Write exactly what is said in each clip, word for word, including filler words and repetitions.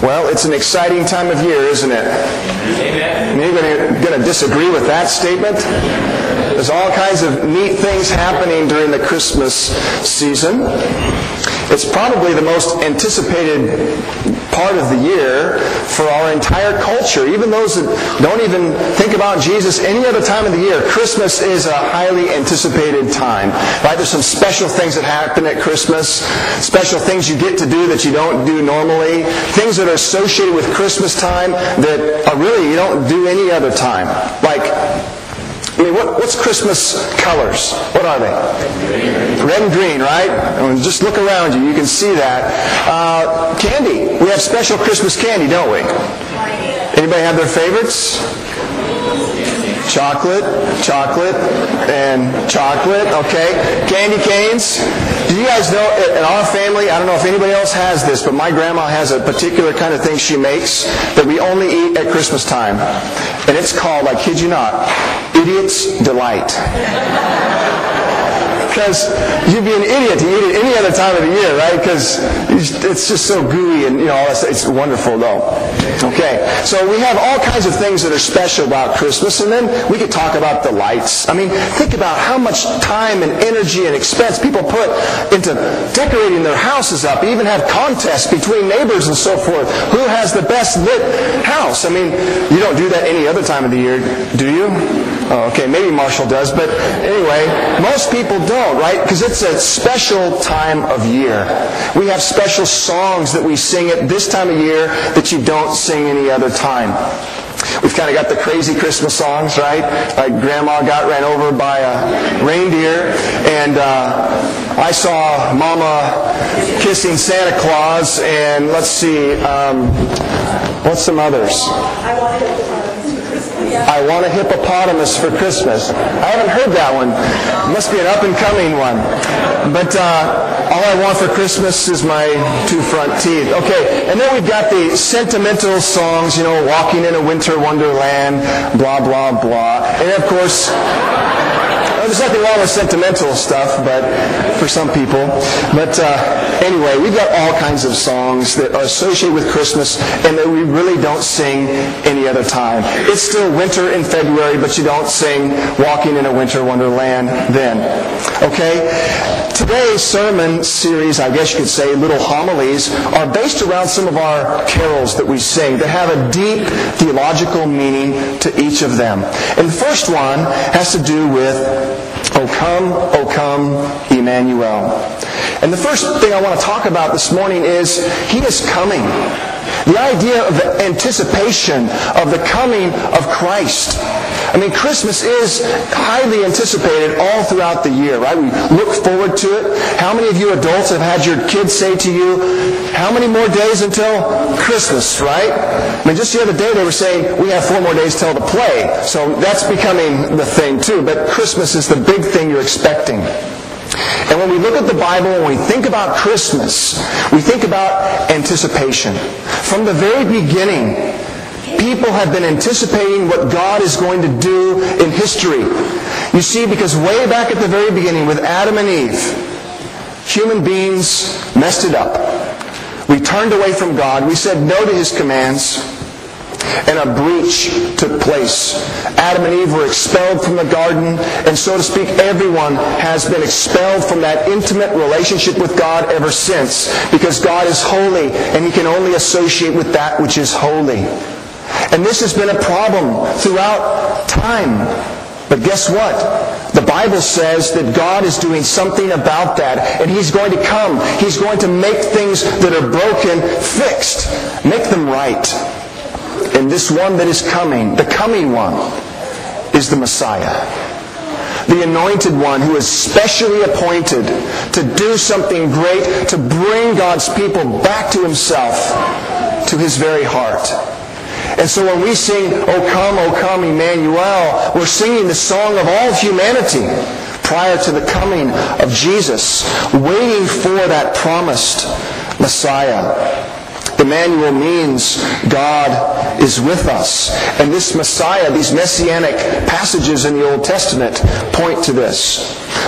Well, it's an exciting time of year, isn't it? Amen. Anybody going to disagree with that statement? There's all kinds of neat things happening during the Christmas season. It's probably the most anticipated part of the year for our entire culture. Even those that don't even think about Jesus any other time of the year, Christmas is a highly anticipated time. Right? There's some special things that happen at Christmas, special things you get to do that you don't do normally, things that are associated with Christmas time that are really you don't do any other time. Like, I mean, what, what's Christmas colors? What are they? Red and green, right? I mean, just look around you. You can see that. Uh, candy. We have special Christmas candy, don't we? Anybody have their favorites? Chocolate, chocolate, and chocolate. Okay. Candy canes. Do you guys know, in our family, I don't know if anybody else has this, but my grandma has a particular kind of thing she makes that we only eat at Christmas time. And it's called, I kid you not, Idiot's Delight. Because you'd be an idiot to eat it any other time of the year, right? Because it's just so gooey and, you know, all that stuff. It's wonderful, though. Okay, so we have all kinds of things that are special about Christmas, and then we could talk about the lights. I mean, think about how much time and energy and expense people put into decorating their houses up. We even have contests between neighbors and so forth. Who has the best lit house? I mean, you don't do that any other time of the year, do you? Oh, okay, maybe Marshall does, but anyway, most people don't, right? Because it's a special time of year. We have special songs that we sing at this time of year that you don't sing any other time. We've kind of got the crazy Christmas songs, right? Like Grandma got ran over by a reindeer, and uh, I saw Mama kissing Santa Claus, and let's see, um, what's some others? I want a hippopotamus for Christmas. I haven't heard that one. It must be an up-and-coming one. But uh, all I want for Christmas is my two front teeth. Okay, and then we've got the sentimental songs, you know, Walking in a Winter Wonderland, blah, blah, blah. And of course, there's nothing wrong with sentimental stuff, but for some people. But uh, anyway, we've got all kinds of songs that are associated with Christmas and that we really don't sing any other time. It's still winter in February, but you don't sing Walking in a Winter Wonderland then. Okay? Today's sermon series, I guess you could say, little homilies, are based around some of our carols that we sing that have a deep theological meaning to each of them. And the first one has to do with O come, O come, Emmanuel. And the first thing I want to talk about this morning is He is coming. The idea of the anticipation of the coming of Christ. I mean, Christmas is highly anticipated all throughout the year, right? We look forward to it. How many of you adults have had your kids say to you, how many more days until Christmas, right? I mean, just the other day they were saying, we have four more days till the play. So that's becoming the thing too. But Christmas is the big thing you're expecting. And when we look at the Bible, when we think about Christmas, we think about anticipation. From the very beginning, people have been anticipating what God is going to do in history. You see, because way back at the very beginning with Adam and Eve, human beings messed it up. We turned away from God. We said no to His commands. And a breach took place. Adam and Eve were expelled from the garden, and so to speak, everyone has been expelled from that intimate relationship with God ever since, because God is holy, and He can only associate with that which is holy. And this has been a problem throughout time. But guess what? The Bible says that God is doing something about that, and He's going to come. He's going to make things that are broken fixed, make them right. And this one that is coming, the coming one, is the Messiah. The anointed one who is specially appointed to do something great, to bring God's people back to Himself, to His very heart. And so when we sing, O come, O come, Emmanuel, we're singing the song of all humanity prior to the coming of Jesus, waiting for that promised Messiah. Emmanuel means God is with us. And this Messiah, these messianic passages in the Old Testament point to this.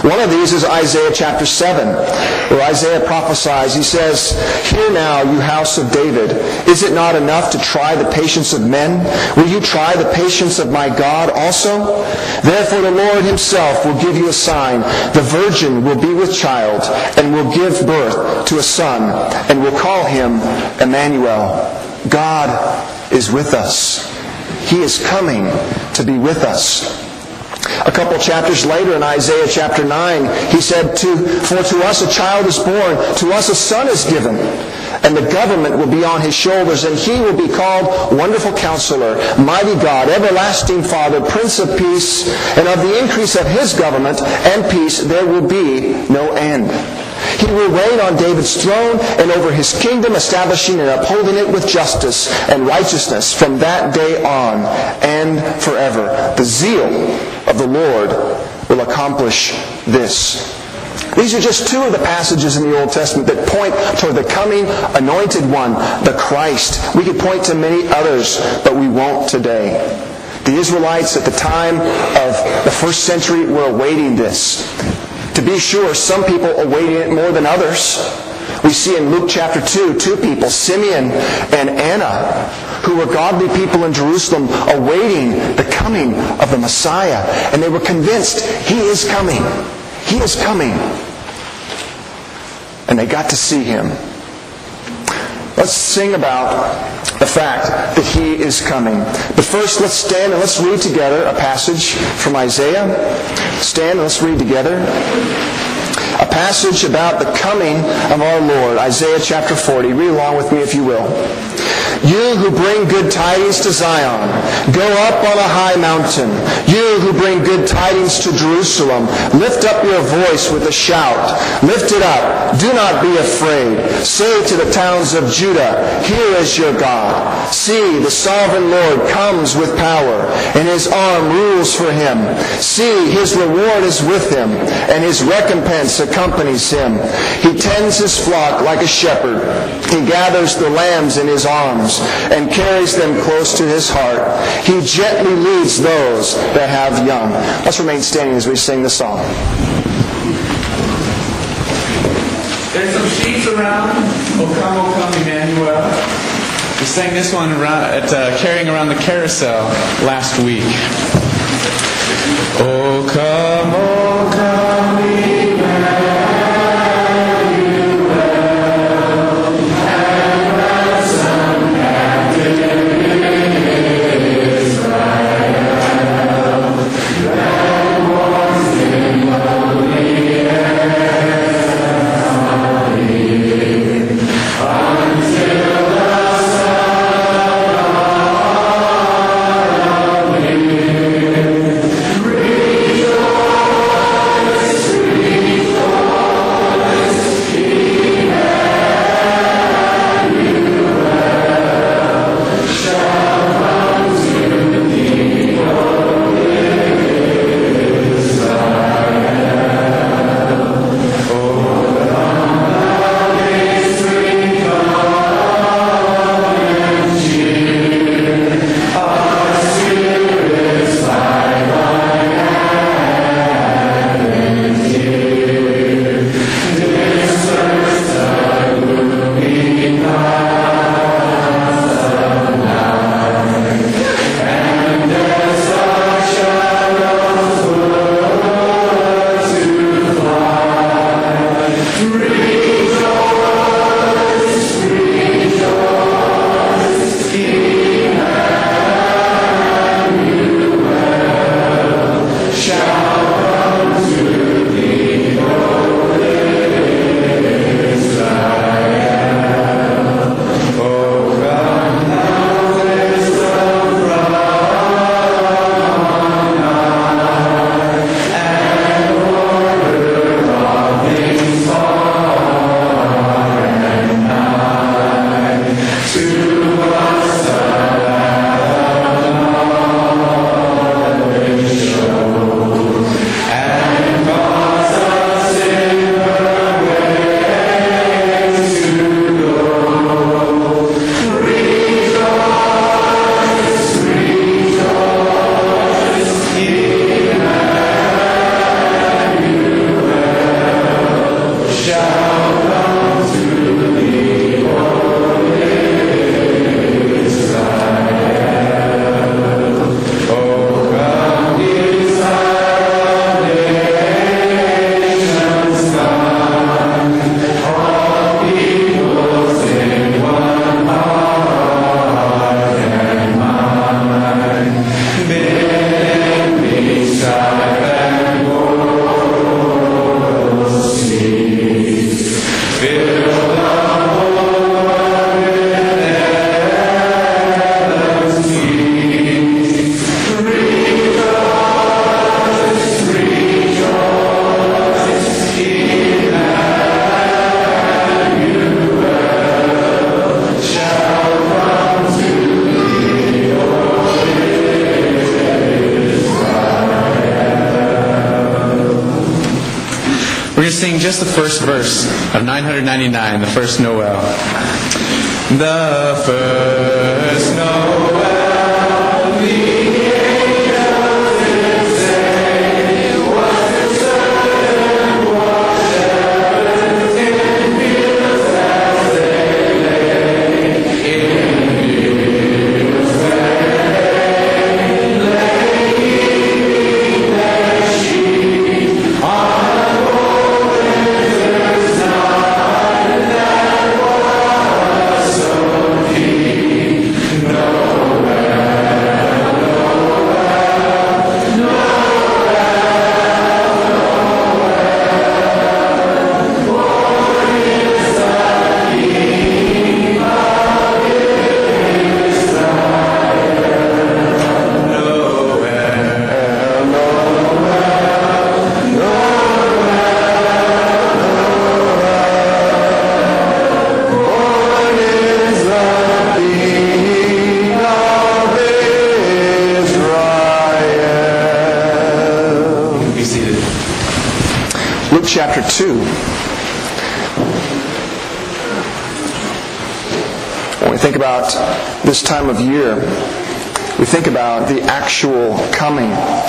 One of these is Isaiah chapter seven, where Isaiah prophesies. He says, "Hear now, you house of David, is it not enough to try the patience of men? Will you try the patience of my God also? Therefore the Lord himself will give you a sign. The virgin will be with child and will give birth to a son and will call him Emmanuel." God is with us. He is coming to be with us. A couple chapters later in Isaiah chapter nine, he said, to, "For to us a child is born, to us a son is given, and the government will be on his shoulders, and he will be called Wonderful Counselor, Mighty God, Everlasting Father, Prince of Peace, and of the increase of his government and peace there will be no end. He will reign on David's throne and over his kingdom, establishing and upholding it with justice and righteousness from that day on and forever. The zeal of the Lord will accomplish this." These are just two of the passages in the Old Testament that point toward the coming anointed one, the Christ. We could point to many others, but we won't today. The Israelites at the time of the first century were awaiting this. To be sure, some people awaiting it more than others. We see in Luke chapter two, two people, Simeon and Anna, who were godly people in Jerusalem awaiting the coming of the Messiah. And they were convinced, He is coming. He is coming. And they got to see Him. Let's sing about the fact that He is coming. But first, let's stand and let's read together a passage from Isaiah. Stand and let's read together a passage about the coming of our Lord. Isaiah chapter forty. Read along with me if you will. "You who bring good tidings to Zion, go up on a high mountain. You who bring good tidings to Jerusalem, lift up your voice with a shout. Lift it up. Do not be afraid. Say to the towns of Judah, Here is your God. See, the sovereign Lord comes with power, and His arm rules for Him. See, His reward is with Him, and His recompense accompanies Him. He tends His flock like a shepherd. He gathers the lambs in His arms and carries them close to His heart. He gently leads those that have young." Let's remain standing as we sing the song. There's some sheets around. O come, O come, Emmanuel. We sang this one around, at uh, carrying around the carousel last week. O come, O come, Emmanuel. Rejoice. just the first verse of nine ninety-nine, the first Noel. The first Noel. Chapter two. When we think about this time of year, we think about the actual coming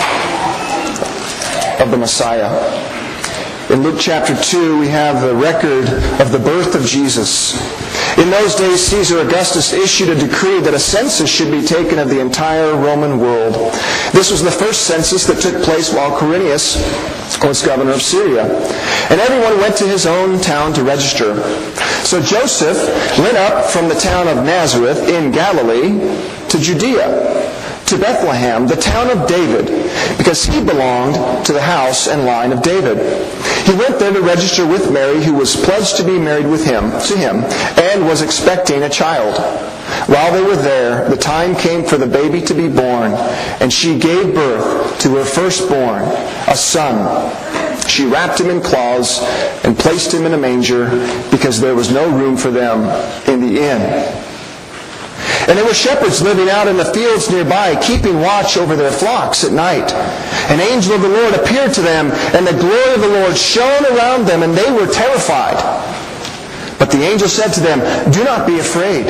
of the Messiah. In Luke chapter two, we have the record of the birth of Jesus. In those days, Caesar Augustus issued a decree that a census should be taken of the entire Roman world. This was the first census that took place while Quirinius was governor of Syria. And everyone went to his own town to register. So Joseph went up from the town of Nazareth in Galilee to Judea, to Bethlehem, the town of David, because he belonged to the house and line of David. He went there to register with Mary, who was pledged to be married with him, to him, and was expecting a child. While they were there, the time came for the baby to be born, and she gave birth to her firstborn, a son. She wrapped him in cloths and placed him in a manger, because there was no room for them in the inn. And there were shepherds living out in the fields nearby, keeping watch over their flocks at night. An angel of the Lord appeared to them, and the glory of the Lord shone around them, and they were terrified. But the angel said to them, "Do not be afraid.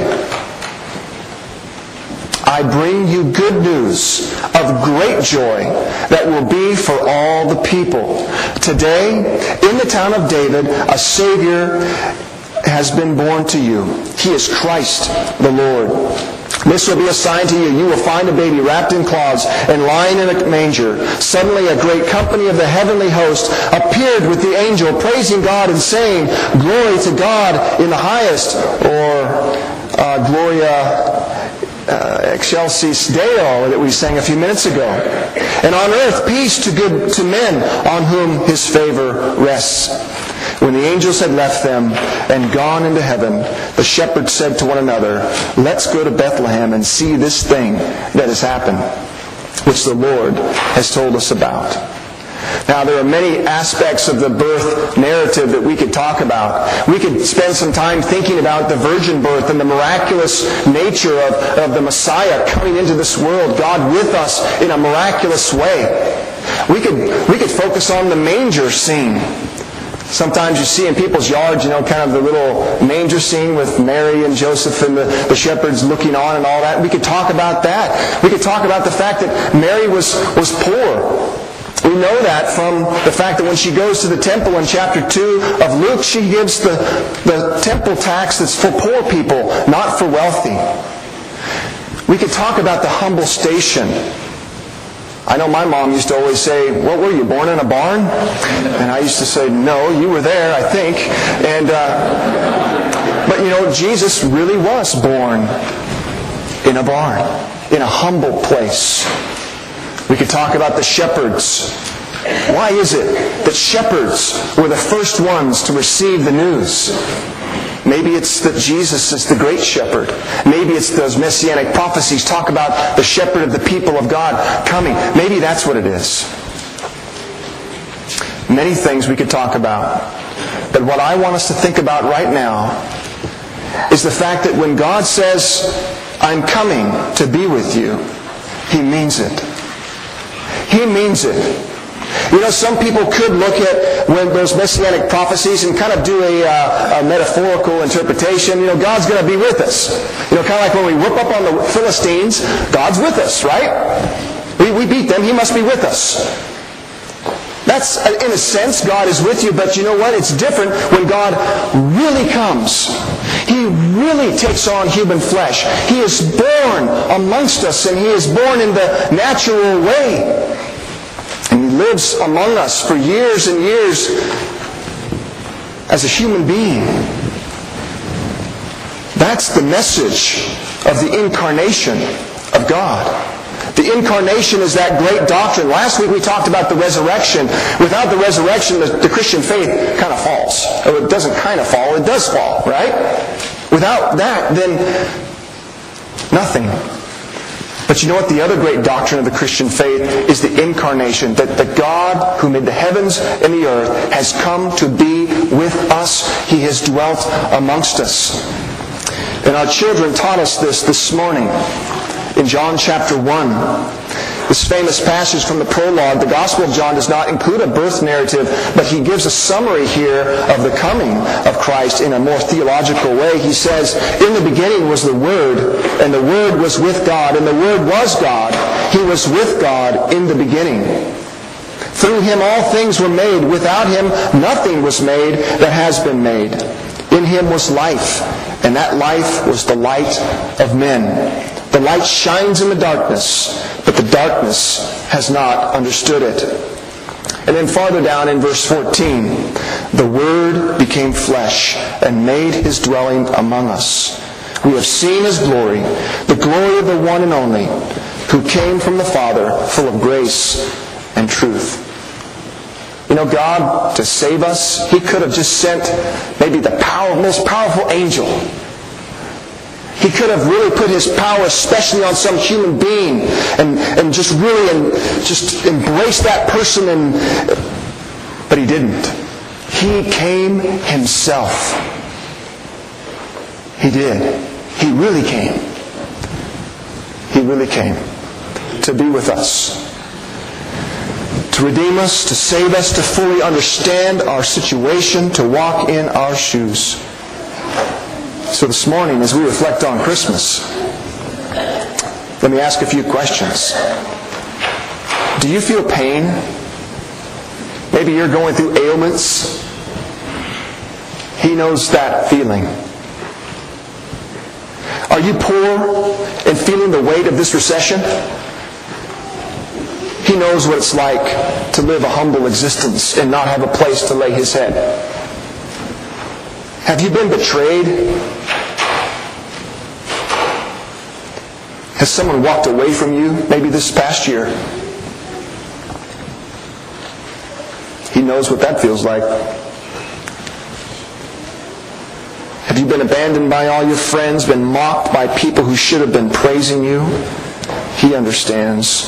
I bring you good news of great joy that will be for all the people. Today, in the town of David, a Savior has been born to you. He is Christ the Lord. This will be a sign to you. You will find a baby wrapped in cloths and lying in a manger." Suddenly a great company of the heavenly host appeared with the angel, praising God and saying, "Glory to God in the highest," or uh, Gloria uh, Excelsis Deo that we sang a few minutes ago. "And on earth peace to good to men on whom His favor rests." When the angels had left them and gone into heaven, the shepherds said to one another, "Let's go to Bethlehem and see this thing that has happened, which the Lord has told us about." Now, there are many aspects of the birth narrative that we could talk about. We could spend some time thinking about the virgin birth and the miraculous nature of, of the Messiah coming into this world, God with us in a miraculous way. We could, we could focus on the manger scene. Sometimes you see in people's yards, you know, kind of the little manger scene with Mary and Joseph and the, the shepherds looking on and all that. We could talk about that. We could talk about the fact that Mary was, was poor. We know that from the fact that when she goes to the temple in chapter two of Luke, she gives the, the temple tax that's for poor people, not for wealthy. We could talk about the humble station. I know my mom used to always say, "What were you, born in a barn?" And I used to say, "No, you were there, I think." And uh, but you know, Jesus really was born in a barn, in a humble place. We could talk about the shepherds. Why is it that shepherds were the first ones to receive the news? Maybe it's that Jesus is the great shepherd. Maybe it's those messianic prophecies talk about the shepherd of the people of God coming. Maybe that's what it is. Many things we could talk about. But what I want us to think about right now is the fact that when God says, "I'm coming to be with you," He means it. He means it. You know, some people could look at when those messianic prophecies and kind of do a, uh, a metaphorical interpretation. You know, God's going to be with us. You know, kind of like when we whip up on the Philistines, God's with us, right? We, we beat them, He must be with us. That's, in a sense, God is with you, but you know what? It's different when God really comes. He really takes on human flesh. He is born amongst us, and He is born in the natural way. And He lives among us for years and years as a human being. That's the message of the incarnation of God. The incarnation is that great doctrine. Last week we talked about the resurrection. Without the resurrection, the, the Christian faith kind of falls. Or it doesn't kind of fall, it does fall, right? Without that, then nothing. But you know what? The other great doctrine of the Christian faith is the incarnation. That the God who made the heavens and the earth has come to be with us. He has dwelt amongst us. And our children taught us this this morning. In John chapter one, this famous passage from the prologue, the Gospel of John does not include a birth narrative, but he gives a summary here of the coming of Christ in a more theological way. He says, "In the beginning was the Word, and the Word was with God, and the Word was God. He was with God in the beginning. Through Him all things were made. Without Him nothing was made that has been made. In Him was life, and that life was the light of men. The light shines in the darkness, but the darkness has not understood it." And then farther down in verse fourteen, "The Word became flesh and made His dwelling among us. We have seen His glory, the glory of the one and only, who came from the Father, full of grace and truth." You know, God, to save us, He could have just sent maybe the power, most powerful angel. He could have really put His power especially on some human being and, and just really and just embrace that person. And but He didn't. He came Himself. He did. He really came. He really came to be with us, to redeem us, to save us, to fully understand our situation, to walk in our shoes. So this morning, as we reflect on Christmas, let me ask a few questions. Do you feel pain? Maybe you're going through ailments. He knows that feeling. Are you poor and feeling the weight of this recession? He knows what it's like to live a humble existence and not have a place to lay His head. Have you been betrayed? Has someone walked away from you maybe this past year? He knows what that feels like. Have you been abandoned by all your friends, been mocked by people who should have been praising you? He understands.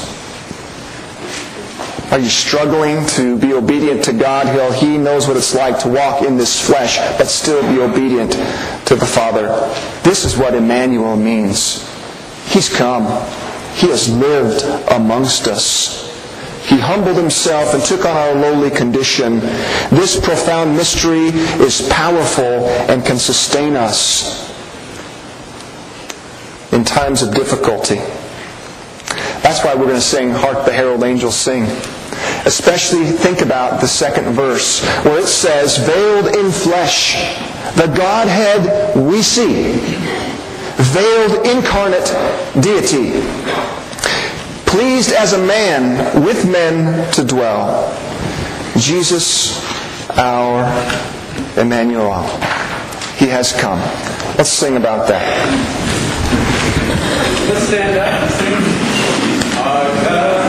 Are you struggling to be obedient to God? Well, He knows what it's like to walk in this flesh, but still be obedient to the Father. This is what Emmanuel means. He's come. He has lived amongst us. He humbled Himself and took on our lowly condition. This profound mystery is powerful and can sustain us in times of difficulty. That's why we're going to sing, "Hark the Herald Angels Sing." Especially think about the second verse where it says, "Veiled in flesh, the Godhead we see. Veiled incarnate deity. Pleased as a man with men to dwell. Jesus our Emmanuel." He has come. Let's sing about that. Let's stand up and sing. Hark the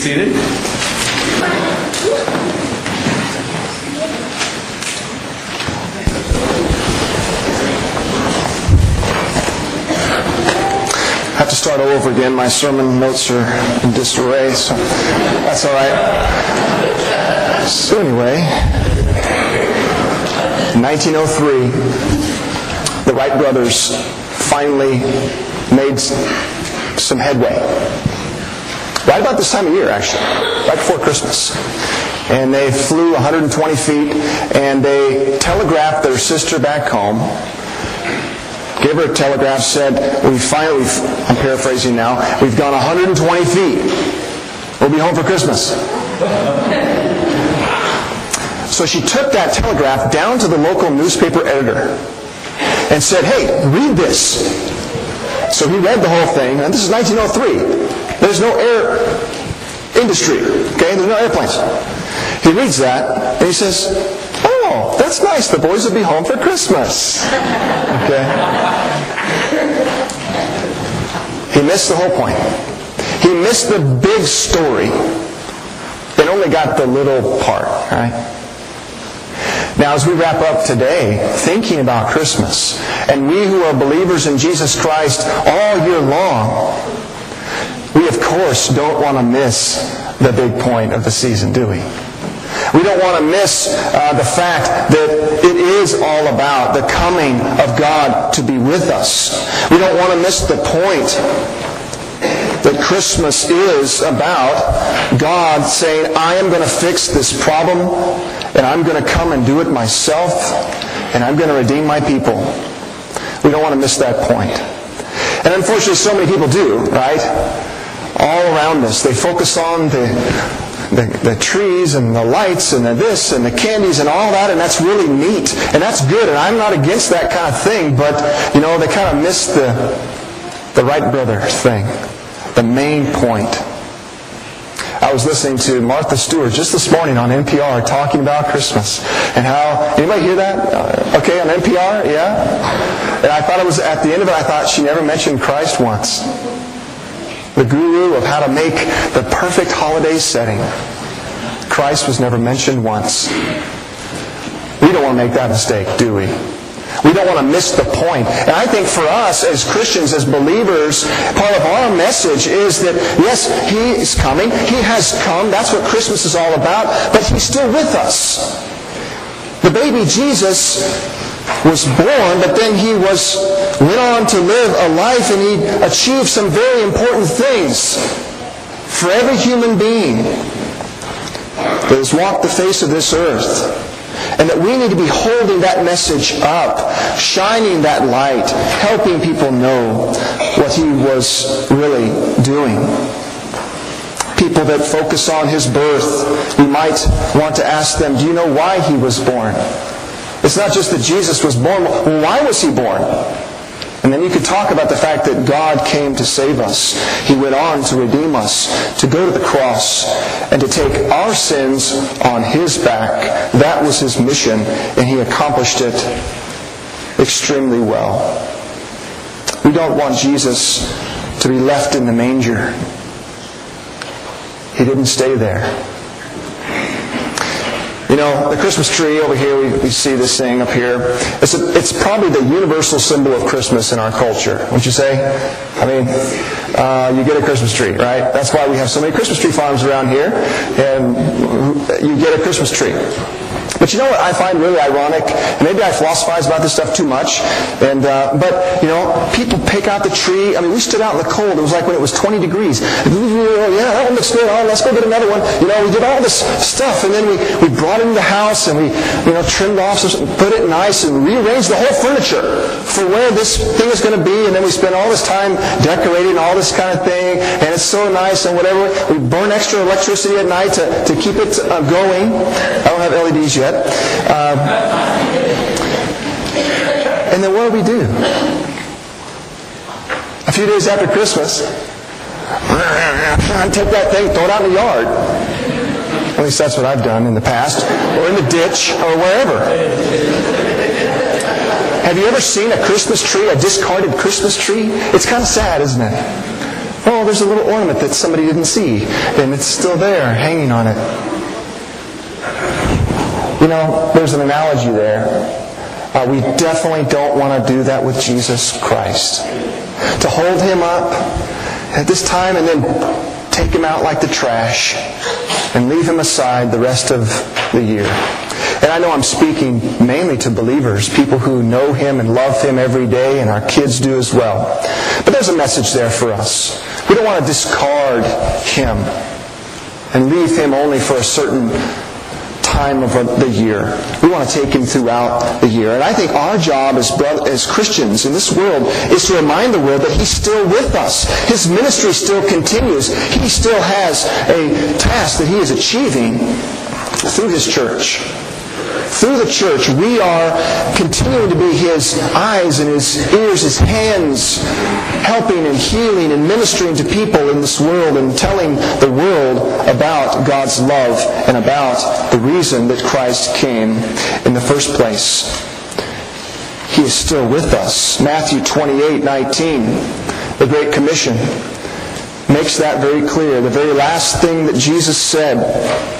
seated. I have to start all over again. My sermon notes are in disarray, so that's all right. So anyway, in nineteen oh three, the Wright brothers finally made some headway. Right about this time of year, actually. Right before Christmas. And they flew one hundred twenty feet, and they telegraphed their sister back home. Gave her a telegraph, said, we finally, I'm paraphrasing now, we've gone one hundred twenty feet. We'll be home for Christmas. So she took that telegraph down to the local newspaper editor and said, hey, read this. So he read the whole thing, and this is nineteen oh three. There's no air industry, okay? There's no airplanes. He reads that, and he says, oh, that's nice. The boys will be home for Christmas. Okay? He missed the whole point. He missed the big story and only got the little part, right? Now, as we wrap up today, thinking about Christmas, and we who are believers in Jesus Christ all year long, we, of course, don't want to miss the big point of the season, do we? We don't want to miss uh, the fact that it is all about the coming of God to be with us. We don't want to miss the point that Christmas is about God saying, I am going to fix this problem, and I'm going to come and do it myself, and I'm going to redeem my people. We don't want to miss that point. And unfortunately, so many people do, right? All around us. They focus on the, the, the trees and the lights and the this and the candies and all that, and that's really neat. And that's good, and I'm not against that kind of thing, but, you know, they kind of miss the, the Wright brothers thing. The main point. I was listening to Martha Stewart just this morning on N P R talking about Christmas and how, anybody hear that? Uh, okay, on N P R, yeah? And I thought it was, at the end of it, I thought she never mentioned Christ once. The guru of how to make the perfect holiday setting. Christ was never mentioned once. We don't want to make that mistake, do we? We don't want to miss the point. And I think for us as Christians, as believers, part of our message is that, yes, He is coming. He has come. That's what Christmas is all about. But He's still with us. The baby Jesus was born, but then He was went on to live a life, and He achieved some very important things for every human being that has walked the face of this earth. And that we need to be holding that message up, shining that light, helping people know what He was really doing. People that focus on His birth, we might want to ask them, do you know why He was born? It's not just that Jesus was born. Well, why was He born? And then you could talk about the fact that God came to save us. He went on to redeem us, to go to the cross, and to take our sins on His back. That was His mission, and He accomplished it extremely well. We don't want Jesus to be left in the manger. He didn't stay there. You know, the Christmas tree over here, we, we see this thing up here. It's, a, it's probably the universal symbol of Christmas in our culture, wouldn't you say? I mean, uh, you get a Christmas tree, right? That's why we have so many Christmas tree farms around here, and you get a Christmas tree. But you know what I find really ironic? And maybe I philosophize about this stuff too much. And uh, but, you know, people pick out the tree. I mean, we stood out in the cold. It was like when it was twenty degrees. Yeah, that one looks good. Oh, let's go get another one. You know, we did all this stuff. And then we, we brought it in the house and we, you know, trimmed off, some, put it nice and rearranged the whole furniture for where this thing is going to be. And then we spent all this time decorating all this kind of thing. And it's so nice and whatever. We burn extra electricity at night to, to keep it uh, going. I don't have L E Ds yet. Um, and then what do we do? A few days after Christmas, take that thing, throw it out in the yard. At least that's what I've done in the past, or in the ditch, or wherever. Have you ever seen a Christmas tree, a discarded Christmas tree? It's kind of sad, isn't it? Oh, there's a little ornament that somebody didn't see, and it's still there, hanging on it. You know, there's an analogy there. Uh, we definitely don't want to do that with Jesus Christ. To hold Him up at this time and then take Him out like the trash and leave Him aside the rest of the year. And I know I'm speaking mainly to believers, people who know Him and love Him every day, and our kids do as well. But there's a message there for us. We don't want to discard Him and leave Him only for a certain time of the year. We want to take Him throughout the year. And I think our job as, brother, as Christians in this world is to remind the world that He's still with us. His ministry still continues. He still has a task that He is achieving through His church. Through the church, we are continuing to be His eyes and His ears, His hands, helping and healing and ministering to people in this world and telling the world about God's love and about the reason that Christ came in the first place. He is still with us. Matthew twenty-eight nineteen, the Great Commission, makes that very clear. The very last thing that Jesus said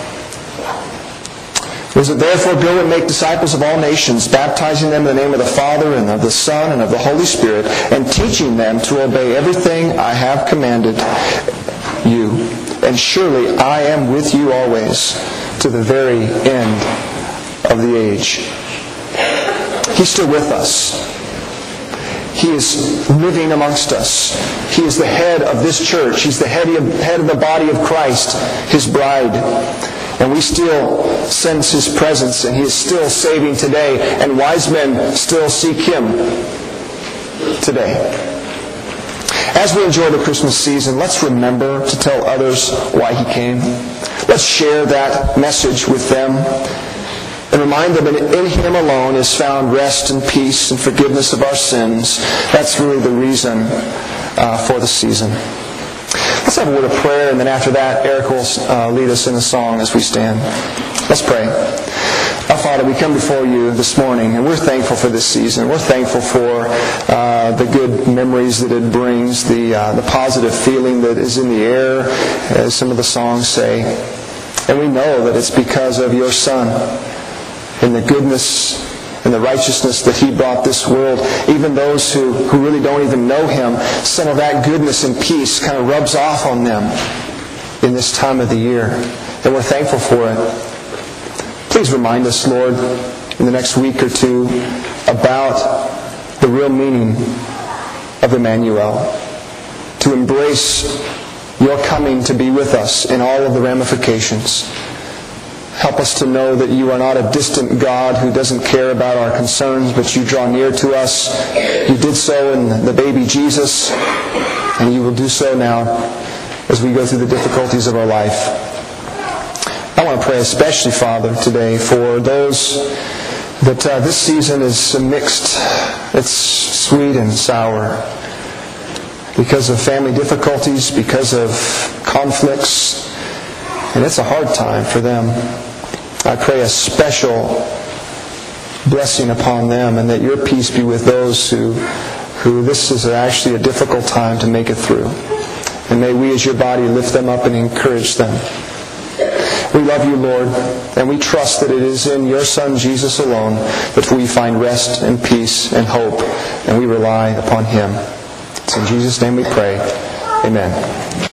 was that therefore go and make disciples of all nations, baptizing them in the name of the Father and of the Son and of the Holy Spirit, and teaching them to obey everything I have commanded you. And surely I am with you always to the very end of the age. He's still with us. He is living amongst us. He is the head of this church. He's the head of, head of the body of Christ, His bride. And we still sense His presence, and He is still saving today, and wise men still seek Him today. As we enjoy the Christmas season, let's remember to tell others why He came. Let's share that message with them and remind them that in Him alone is found rest and peace and forgiveness of our sins. That's really the reason uh, for the season. Let's have a word of prayer, and then after that, Eric will uh, lead us in a song as we stand. Let's pray. Our Father, we come before You this morning, and we're thankful for this season. We're thankful for uh, the good memories that it brings, the uh, the positive feeling that is in the air, as some of the songs say. And we know that it's because of Your Son and the goodness and the righteousness that He brought this world. Even those who, who really don't even know Him, some of that goodness and peace kind of rubs off on them in this time of the year. And we're thankful for it. Please remind us, Lord, in the next week or two about the real meaning of Emmanuel. To embrace Your coming to be with us in all of the ramifications. Help us to know that You are not a distant God who doesn't care about our concerns, but You draw near to us. You did so in the baby Jesus, and You will do so now as we go through the difficulties of our life. I want to pray especially, Father, today for those that uh, this season is mixed. It's sweet and sour because of family difficulties, because of conflicts, and it's a hard time for them. I pray a special blessing upon them, and that Your peace be with those who, who this is actually a difficult time to make it through. And may we as Your body lift them up and encourage them. We love You, Lord, and we trust that it is in Your Son, Jesus alone, that we find rest and peace and hope, and we rely upon Him. It's in Jesus' name we pray. Amen.